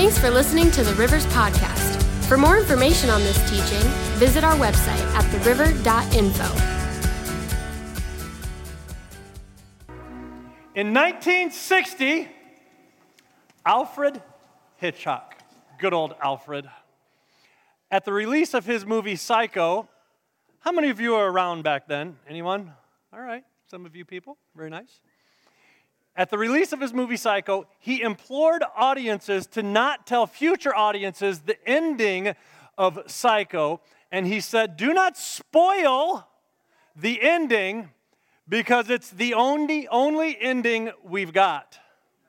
Thanks for listening to the Rivers Podcast. For more information on this teaching, visit our website at theriver.info. In 1960, Alfred Hitchcock, good old Alfred, at the release of his movie Psycho, how many of you were around back then? Anyone? All right, some of you people, very nice. At the release of his movie Psycho, he implored audiences to not tell future audiences the ending of Psycho, and he said, do not spoil the ending because it's the only ending we've got.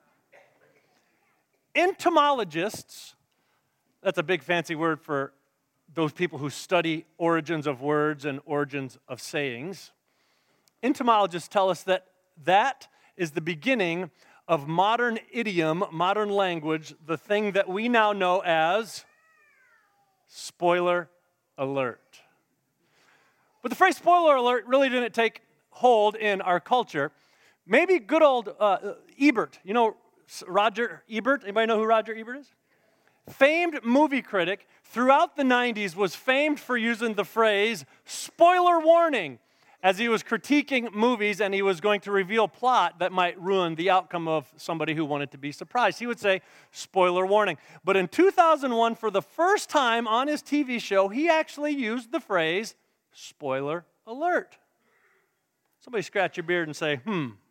Entomologists, that's a big fancy word for those people who study origins of words and origins of sayings. Entomologists tell us that is the beginning of modern idiom, modern language, the thing that we now know as spoiler alert. But the phrase spoiler alert really didn't take hold in our culture. Maybe good old Ebert, you know Roger Ebert? Anybody know who Roger Ebert is? Famed movie critic, throughout the 90s was famed for using the phrase spoiler warning as he was critiquing movies and he was going to reveal plot that might ruin the outcome of somebody who wanted to be surprised. He would say, spoiler warning. But in 2001, for the first time on his TV show, he actually used the phrase, spoiler alert. Somebody scratch your beard and say,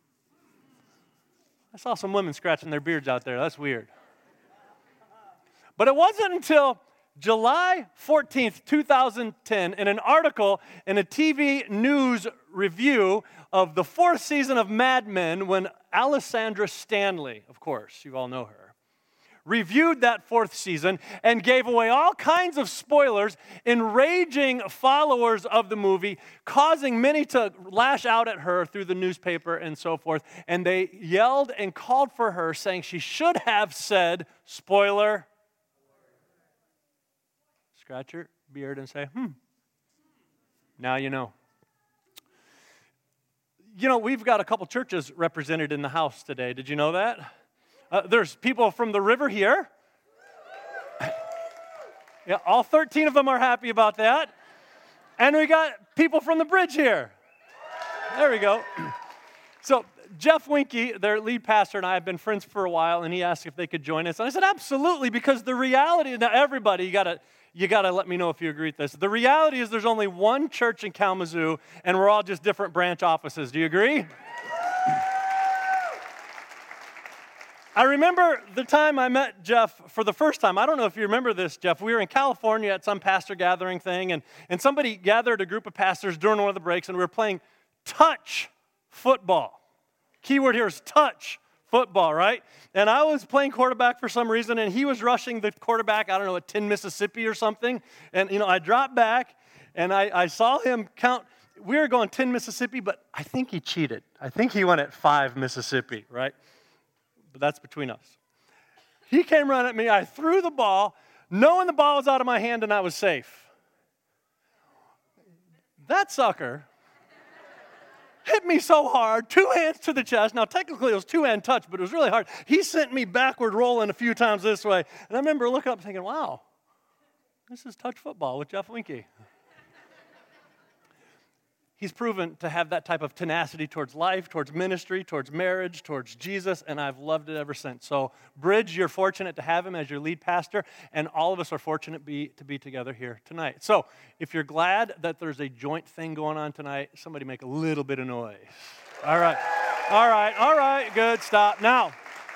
I saw some women scratching their beards out there. That's weird. But it wasn't until July 14th, 2010, in an article in a TV news review of the fourth season of Mad Men, when Alessandra Stanley, of course, you all know her, reviewed that fourth season and gave away all kinds of spoilers, enraging followers of the movie, causing many to lash out at her through the newspaper and so forth. And they yelled and called for her, saying she should have said, spoiler. Scratch your beard and say, now you know. You know, we've got a couple churches represented in the house today. Did you know that? There's people from the river here. Yeah, all 13 of them are happy about that. And we got people from the bridge here. There we go. So Jeff Winke, their lead pastor, and I have been friends for a while, and he asked if they could join us. And I said, absolutely, because the reality, now everybody, you got to let me know if you agree with this. The reality is there's only one church in Kalamazoo, and we're all just different branch offices. Do you agree? I remember the time I met Jeff for the first time. I don't know if you remember this, Jeff. We were in California at some pastor gathering thing, and somebody gathered a group of pastors during one of the breaks, and we were playing touch football. Keyword here is touch football, right? And I was playing quarterback for some reason, and he was rushing the quarterback, I don't know, at 10 Mississippi or something. And, I dropped back, and I saw him count. We were going 10 Mississippi, but I think he cheated. I think he went at 5 Mississippi, right? But that's between us. He came running at me. I threw the ball, knowing the ball was out of my hand, and I was safe. That sucker hit me so hard, 2 hands to the chest. Now, technically, it was 2-hand touch, but it was really hard. He sent me backward rolling a few times this way. And I remember looking up thinking, wow, this is touch football with Jeff Winke. He's proven to have that type of tenacity towards life, towards ministry, towards marriage, towards Jesus, and I've loved it ever since. So, Bridge, you're fortunate to have him as your lead pastor, and all of us are fortunate to be together here tonight. So, if you're glad that there's a joint thing going on tonight, somebody make a little bit of noise. All right, good, stop. Now,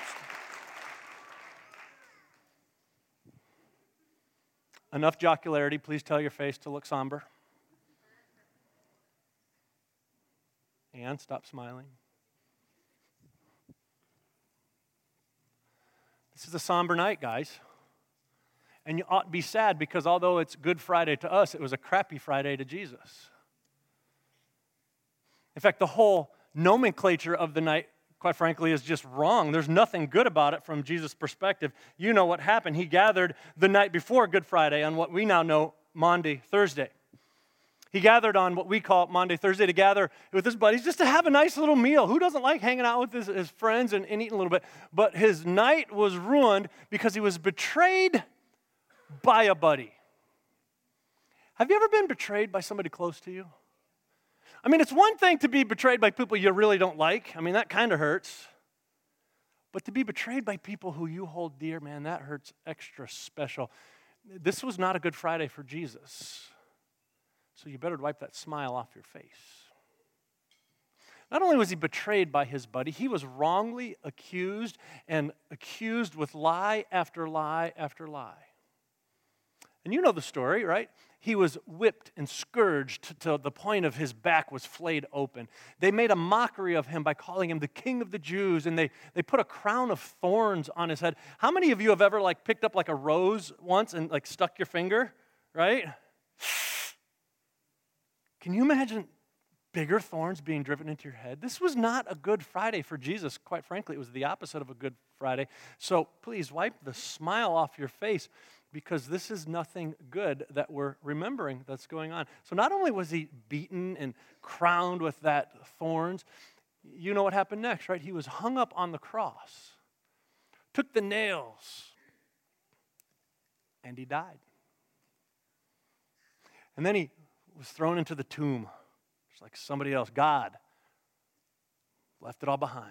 enough jocularity. Please tell your face to look somber. And stop smiling. This is a somber night, guys. And you ought to be sad because although it's Good Friday to us, it was a crappy Friday to Jesus. In fact, the whole nomenclature of the night, quite frankly, is just wrong. There's nothing good about it from Jesus' perspective. You know what happened. He gathered the night before Good Friday on what we now know Maundy, Thursday. He gathered on what we call Maundy, Thursday to gather with his buddies just to have a nice little meal. Who doesn't like hanging out with his friends and eating a little bit? But his night was ruined because he was betrayed by a buddy. Have you ever been betrayed by somebody close to you? I mean, it's one thing to be betrayed by people you really don't like. I mean, that kind of hurts. But to be betrayed by people who you hold dear, man, that hurts extra special. This was not a Good Friday for Jesus. So you better wipe that smile off your face. Not only was he betrayed by his buddy, he was wrongly accused and accused with lie after lie after lie. And you know the story, right? He was whipped and scourged to the point of his back was flayed open. They made a mockery of him by calling him the King of the Jews, and they put a crown of thorns on his head. How many of you have ever picked up a rose once and stuck your finger, right? Can you imagine bigger thorns being driven into your head? This was not a Good Friday for Jesus. Quite frankly, it was the opposite of a Good Friday. So please wipe the smile off your face, because this is nothing good that we're remembering that's going on. So not only was he beaten and crowned with that thorns, you know what happened next, right? He was hung up on the cross, took the nails, and he died. And then he was thrown into the tomb, just like somebody else. God left it all behind.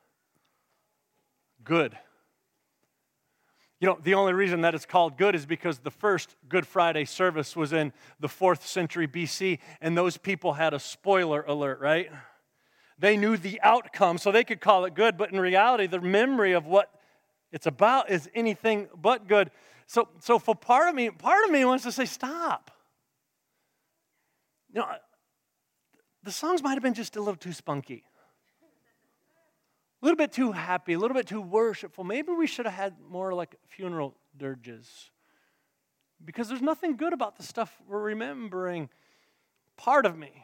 Good. You know, the only reason that it's called good is because the first Good Friday service was in the 4th century BC, and those people had a spoiler alert, right? They knew the outcome, so they could call it good, but in reality, the memory of what it's about is anything but good. So for part of me wants to say, stop. You know, the songs might have been just a little too spunky. A little bit too happy, a little bit too worshipful. Maybe we should have had more like funeral dirges. Because there's nothing good about the stuff we're remembering. Part of me.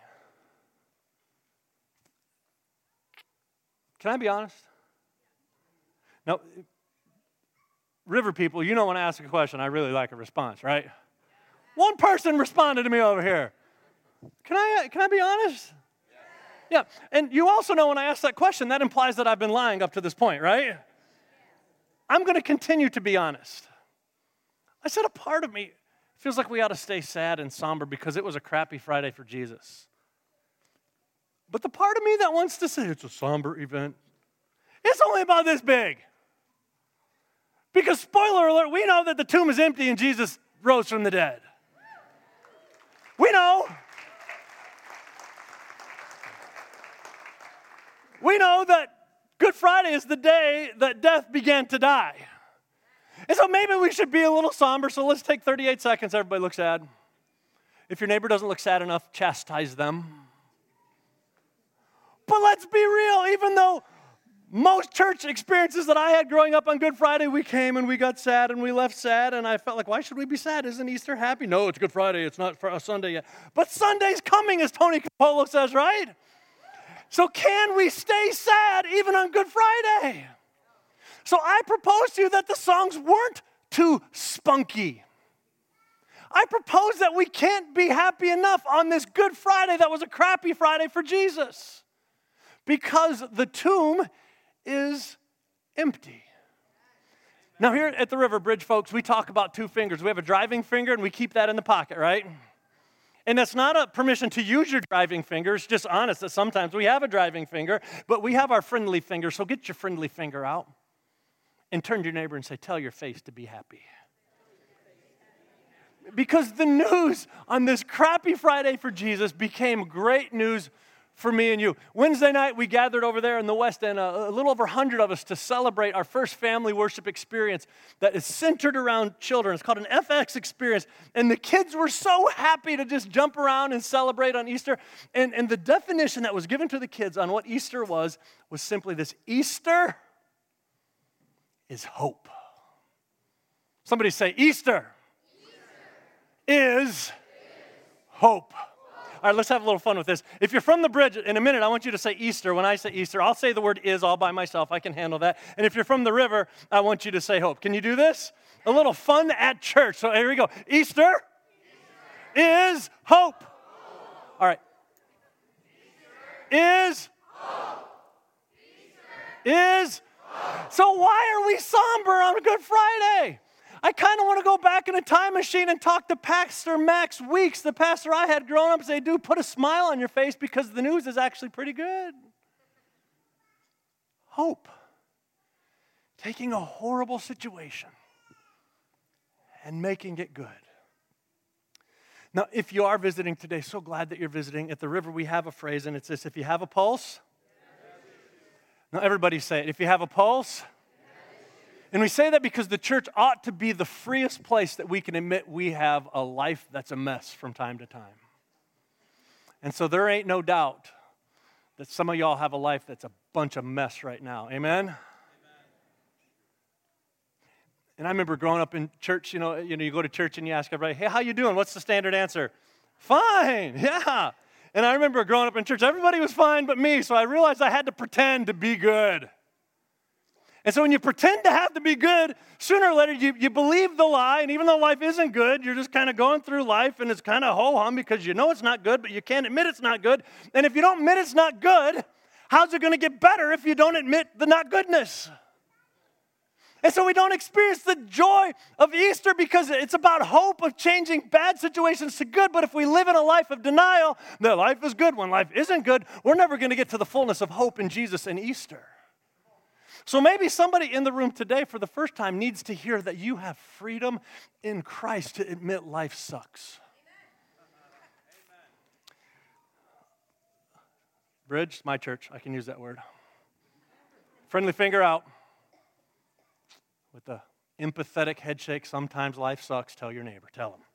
Can I be honest? Now, River people, you know when I ask a question, I really like a response, right? One person responded to me over here. Can I be honest? Yeah, and you also know when I ask that question, that implies that I've been lying up to this point, right? I'm going to continue to be honest. I said a part of me feels like we ought to stay sad and somber because it was a crappy Friday for Jesus. But the part of me that wants to say it's a somber event, it's only about this big. Because spoiler alert, we know that the tomb is empty and Jesus rose from the dead. We know. We know that Good Friday is the day that death began to die. And so maybe we should be a little somber, so let's take 38 seconds. Everybody look sad. If your neighbor doesn't look sad enough, chastise them. But let's be real, even though most church experiences that I had growing up on Good Friday, we came and we got sad and we left sad, and I felt like, why should we be sad? Isn't Easter happy? No, it's Good Friday. It's not for a Sunday yet. But Sunday's coming, as Tony Capolo says, right? So can we stay sad even on Good Friday? So I propose to you that the songs weren't too spunky. I propose that we can't be happy enough on this Good Friday that was a crappy Friday for Jesus, because the tomb is empty. Now here at the River Bridge, folks, we talk about two fingers. We have a driving finger and we keep that in the pocket, right? And that's not a permission to use your driving finger. It's just honest that sometimes we have a driving finger, but we have our friendly finger. So get your friendly finger out and turn to your neighbor and say, tell your face to be happy. Because the news on this crappy Friday for Jesus became great news for me and you. Wednesday night, we gathered over there in the West End, a little over 100 of us, to celebrate our first family worship experience that is centered around children. It's called an FX experience. And the kids were so happy to just jump around and celebrate on Easter. And the definition that was given to the kids on what Easter was simply this: Easter is hope. Somebody say, Easter is hope. All right, let's have a little fun with this. If you're from the bridge, in a minute, I want you to say Easter. When I say Easter, I'll say the word is all by myself. I can handle that. And if you're from the river, I want you to say hope. Can you do this? A little fun at church. So here we go. Easter is hope. is so why are we somber on Good Friday? I kind of want to go back in a time machine and talk to Pastor Max Weeks, the pastor I had growing up, and say, dude, put a smile on your face because the news is actually pretty good. Hope. Taking a horrible situation and making it good. Now, if you are visiting today, so glad that you're visiting. At the River, we have a phrase, and it's this: if you have a pulse. Now, everybody say it. If you have a pulse. And we say that because the church ought to be the freest place that we can admit we have a life that's a mess from time to time. And so there ain't no doubt that some of y'all have a life that's a bunch of mess right now. Amen? And I remember growing up in church, you go to church and you ask everybody, hey, how you doing? What's the standard answer? Fine, yeah. And I remember growing up in church, everybody was fine but me, so I realized I had to pretend to be good. And so when you pretend to have to be good, sooner or later you believe the lie, and even though life isn't good, you're just kind of going through life, and it's kind of ho-hum because you know it's not good, but you can't admit it's not good. And if you don't admit it's not good, how's it going to get better if you don't admit the not goodness? And so we don't experience the joy of Easter because it's about hope of changing bad situations to good. But if we live in a life of denial, that life is good when life isn't good, we're never going to get to the fullness of hope in Jesus and Easter. So maybe somebody in the room today for the first time needs to hear that you have freedom in Christ to admit life sucks. Bridge, my church, I can use that word. Friendly finger out. With the empathetic head shake, sometimes life sucks, tell your neighbor, tell them.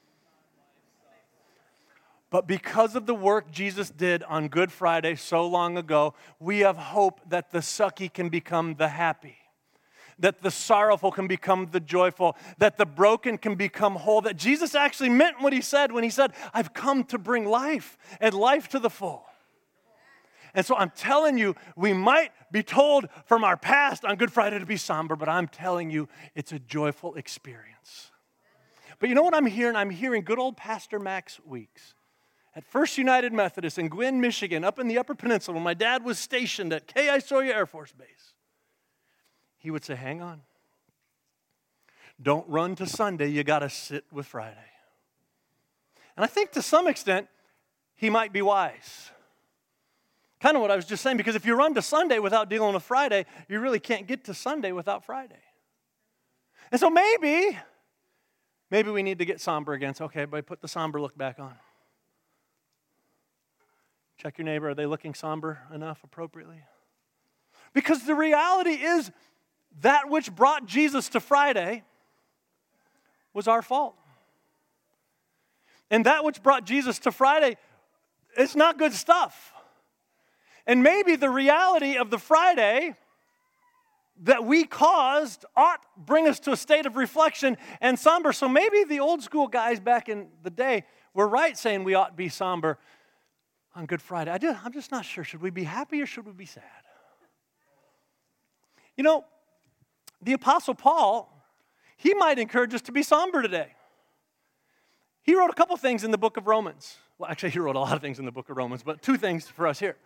But because of the work Jesus did on Good Friday so long ago, we have hope that the sucky can become the happy, that the sorrowful can become the joyful, that the broken can become whole, that Jesus actually meant what he said when he said, I've come to bring life and life to the full. And so I'm telling you, we might be told from our past on Good Friday to be somber, but I'm telling you, it's a joyful experience. But you know what I'm hearing? I'm hearing good old Pastor Max Weeks at First United Methodist in Gwinn, Michigan, up in the Upper Peninsula, when my dad was stationed at K.I. Sawyer Air Force Base. He would say, hang on. Don't run to Sunday, you got to sit with Friday. And I think to some extent, he might be wise. Kind of what I was just saying, because if you run to Sunday without dealing with Friday, you really can't get to Sunday without Friday. And so maybe we need to get somber again. So, okay, everybody put the somber look back on. Check your neighbor. Are they looking somber enough appropriately? Because the reality is that which brought Jesus to Friday was our fault. And that which brought Jesus to Friday, it's not good stuff. And maybe the reality of the Friday that we caused ought bring us to a state of reflection and somber. So maybe the old school guys back in the day were right saying we ought to be somber on Good Friday. I'm just not sure. Should we be happy or should we be sad? You know, the Apostle Paul, he might encourage us to be somber today. He wrote a couple things in the book of Romans. Well, actually, he wrote a lot of things in the book of Romans, but two things for us here.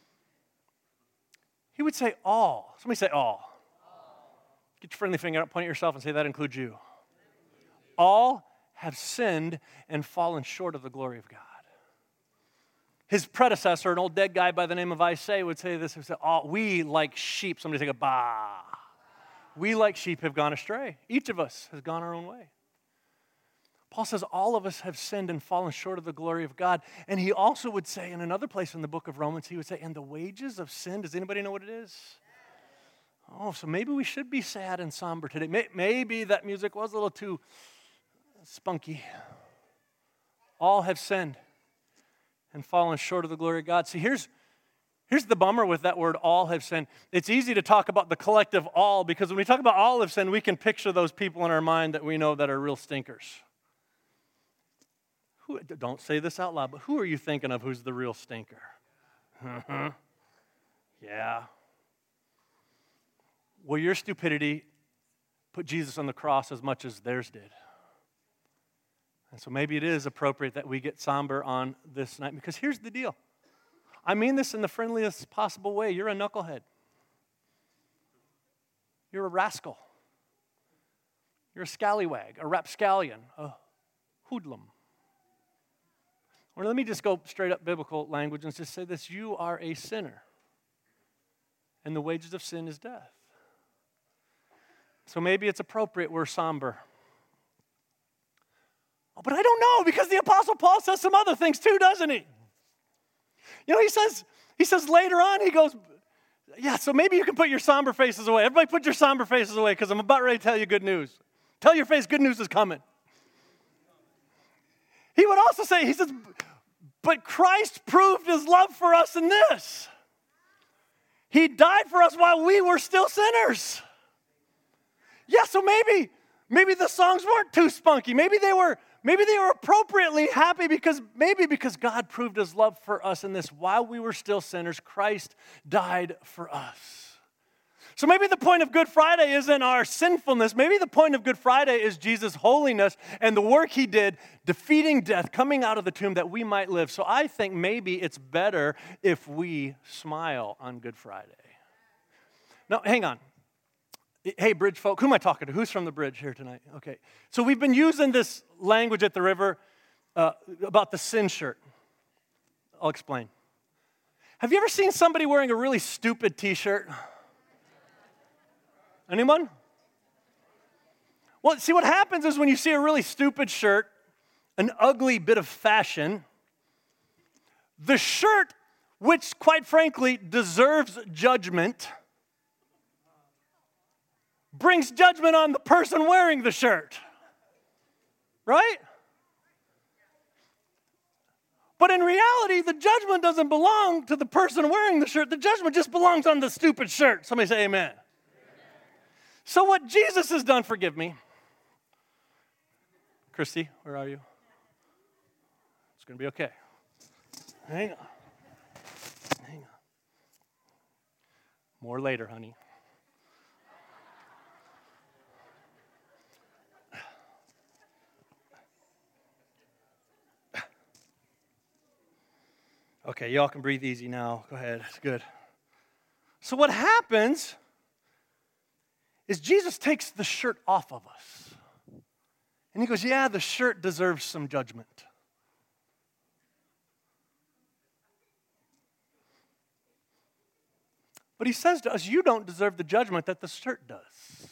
He would say all. Somebody say all. Get your friendly finger up, point at yourself and say that includes you. All have sinned and fallen short of the glory of God. His predecessor, an old dead guy by the name of Isaiah, would say this. He would say, we like sheep. Somebody say, bah. We like sheep have gone astray. Each of us has gone our own way. Paul says all of us have sinned and fallen short of the glory of God. And he also would say in another place in the book of Romans, he would say, and the wages of sin, does anybody know what it is? Oh, so maybe we should be sad and somber today. Maybe that music was a little too spunky. All have sinned and fallen short of the glory of God. See, here's the bummer with that word, all have sinned. It's easy to talk about the collective all, because when we talk about all have sinned, we can picture those people in our mind that we know that are real stinkers. Don't say this out loud, but who are you thinking of who's the real stinker? Yeah. Well, your stupidity put Jesus on the cross as much as theirs did. And so maybe it is appropriate that we get somber on this night, because here's the deal. I mean this in the friendliest possible way. You're a knucklehead. You're a rascal. You're a scallywag, a rapscallion, a hoodlum. Or let me just go straight up biblical language and just say this. You are a sinner. And the wages of sin is death. So maybe it's appropriate we're somber. Oh, but I don't know, because the Apostle Paul says some other things too, doesn't he? You know, he says later on, he goes, yeah, so maybe you can put your somber faces away. Everybody put your somber faces away, because I'm about ready to tell you good news. Tell your face, good news is coming. He would also say, he says, but Christ proved his love for us in this. He died for us while we were still sinners. Yeah, so maybe the songs weren't too spunky. Maybe they were appropriately happy because God proved his love for us in this. While we were still sinners, Christ died for us. So maybe the point of Good Friday isn't our sinfulness. Maybe the point of Good Friday is Jesus' holiness and the work he did, defeating death, coming out of the tomb that we might live. So I think maybe it's better if we smile on Good Friday. Now, hang on. Hey, Bridge folk, who am I talking to? Who's from the Bridge here tonight? Okay. So we've been using this language at the river about the sin shirt. I'll explain. Have you ever seen somebody wearing a really stupid t-shirt? Anyone? Well, see, what happens is when you see a really stupid shirt, an ugly bit of fashion, the shirt, which quite frankly deserves judgment, brings judgment on the person wearing the shirt. Right? But in reality, the judgment doesn't belong to the person wearing the shirt. The judgment just belongs on the stupid shirt. Somebody say amen. So what Jesus has done, forgive me. Christy, where are you? It's going to be okay. Hang on. More later, honey. Okay, y'all can breathe easy now. Go ahead. It's good. So what happens is Jesus takes the shirt off of us. And he goes, yeah, the shirt deserves some judgment. But he says to us, you don't deserve the judgment that the shirt does.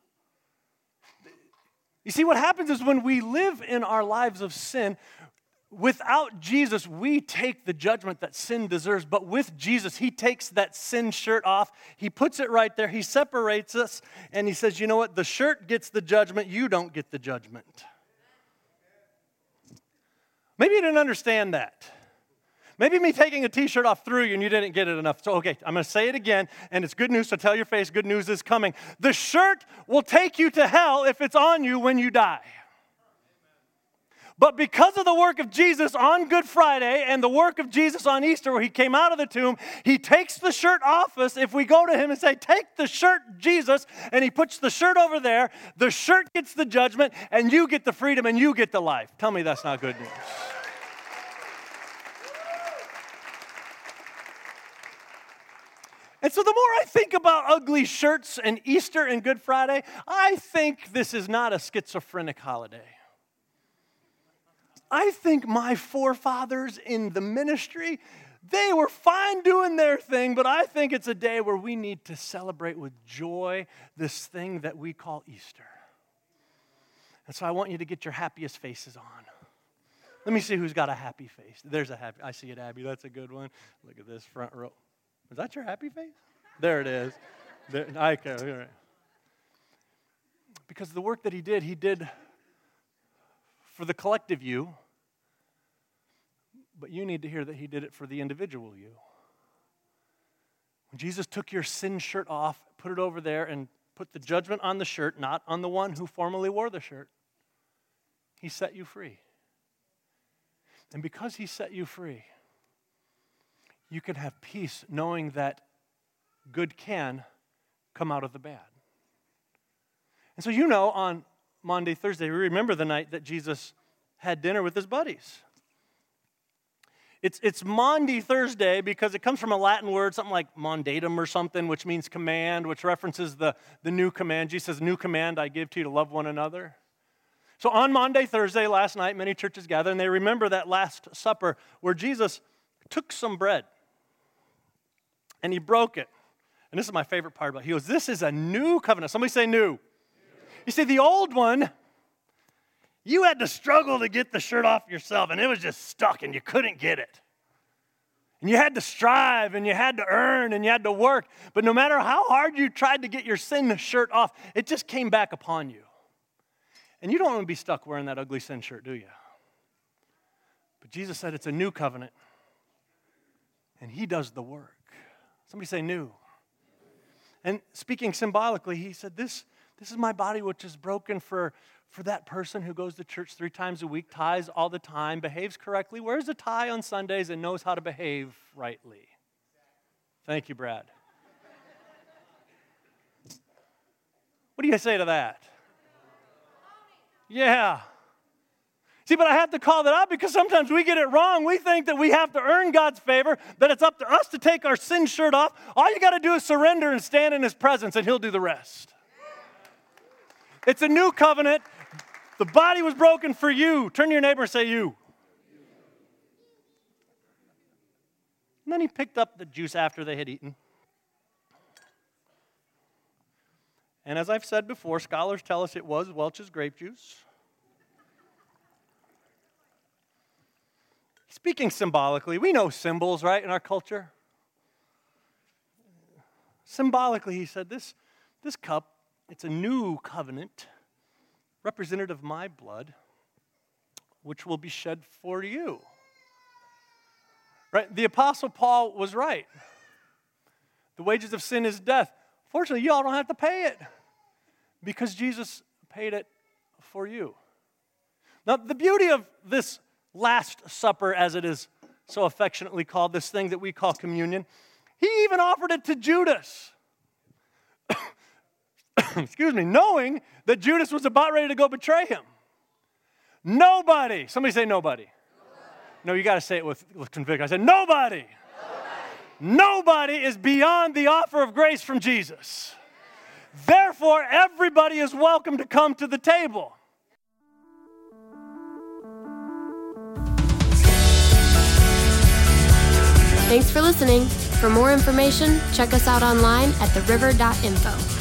You see, what happens is when we live in our lives of sin, without Jesus, we take the judgment that sin deserves. But with Jesus, he takes that sin shirt off. He puts it right there. He separates us. And he says, you know what? The shirt gets the judgment. You don't get the judgment. Maybe you didn't understand that. Maybe me taking a t-shirt off threw you and you didn't get it enough. So, okay, I'm going to say it again. And it's good news, so tell your face, good news is coming. The shirt will take you to hell if it's on you when you die. But because of the work of Jesus on Good Friday and the work of Jesus on Easter where he came out of the tomb, he takes the shirt off us. If we go to him and say, take the shirt, Jesus, and he puts the shirt over there, the shirt gets the judgment and you get the freedom and you get the life. Tell me that's not good news. And so the more I think about ugly shirts and Easter and Good Friday, I think this is not a schizophrenic holiday. I think my forefathers in the ministry, they were fine doing their thing, but I think it's a day where we need to celebrate with joy this thing that we call Easter. And so I want you to get your happiest faces on. Let me see who's got a happy face. There's a happy, I see it, Abby. That's a good one. Look at this front row. Is that your happy face? There it is. Okay, all right. Because the work that he did for the collective you, but you need to hear that he did it for the individual you. When Jesus took your sin shirt off, put it over there, and put the judgment on the shirt, not on the one who formerly wore the shirt, he set you free. And because he set you free, you can have peace knowing that good can come out of the bad. And so you know, on Monday, Thursday, we remember the night that Jesus had dinner with his buddies. It's Maundy Thursday because it comes from a Latin word, something like mandatum or something, which means command, which references the new command. Jesus says, new command I give to you to love one another. So on Maundy Thursday last night, many churches gather, and they remember that Last Supper where Jesus took some bread and he broke it. And this is my favorite part about it. He goes, this is a new covenant. Somebody say new. You see, the old one, you had to struggle to get the shirt off yourself, and it was just stuck, and you couldn't get it. And you had to strive, and you had to earn, and you had to work. But no matter how hard you tried to get your sin shirt off, it just came back upon you. And you don't want to be stuck wearing that ugly sin shirt, do you? But Jesus said it's a new covenant, and he does the work. Somebody say new. And speaking symbolically, he said, this is my body which is broken for that person who goes to church 3 times a week, tithes all the time, behaves correctly, wears a tie on Sundays, and knows how to behave rightly. Thank you, Brad. What do you say to that? Yeah. See, but I have to call that out because sometimes we get it wrong. We think that we have to earn God's favor, that it's up to us to take our sin shirt off. All you got to do is surrender and stand in his presence, and he'll do the rest. It's a new covenant. The body was broken for you. Turn to your neighbor and say, you. And then he picked up the juice after they had eaten. And as I've said before, scholars tell us it was Welch's grape juice. Speaking symbolically, we know symbols, right, in our culture. Symbolically, he said, this cup, it's a new covenant, representative of my blood, which will be shed for you. Right? The Apostle Paul was right. The wages of sin is death. Fortunately, you all don't have to pay it because Jesus paid it for you. Now, the beauty of this Last Supper, as it is so affectionately called, this thing that we call communion, he even offered it to Judas. Excuse me, knowing that Judas was about ready to go betray him. Nobody, somebody say nobody. No, you got to say it with conviction. I said nobody. Nobody is beyond the offer of grace from Jesus. Therefore, everybody is welcome to come to the table. Thanks for listening. For more information, check us out online at theriver.info.